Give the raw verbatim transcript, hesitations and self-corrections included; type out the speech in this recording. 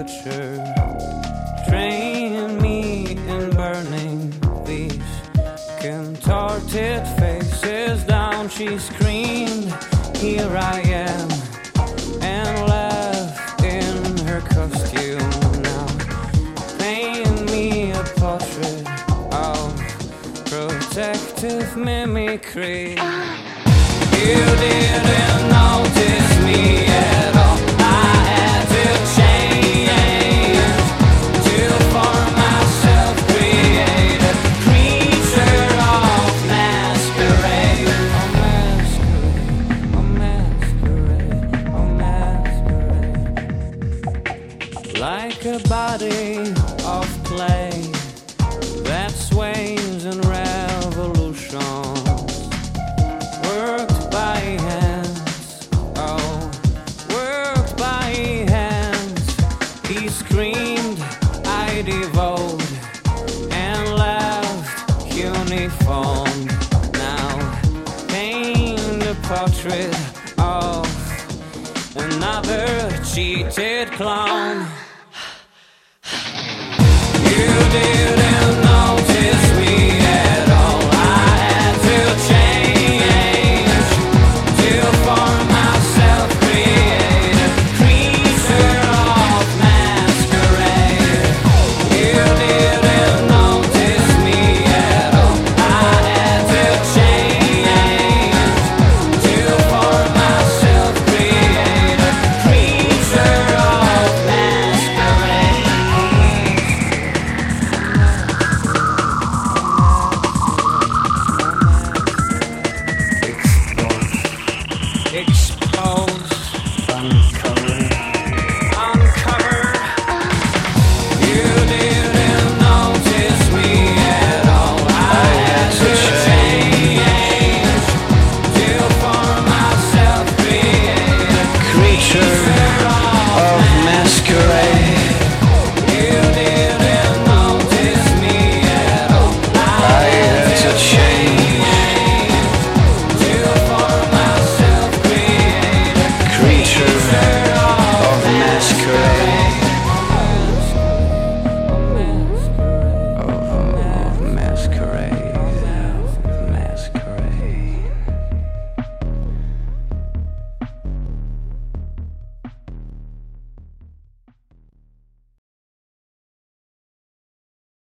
temperature, train me in burning these contorted faces down. She screamed, here I am, and left in her costume. Now paint me a portrait of protective mimicry. You didn't notice me at all. I had to change to form myself, create a creature of masquerade. Oh masquerade, oh masquerade, oh masquerade. Like a body of clay that sways in revolution, worked by hands, oh, worked by hands. He screamed, I devote, and left uniform. Now paint a portrait of another cheated clown. You did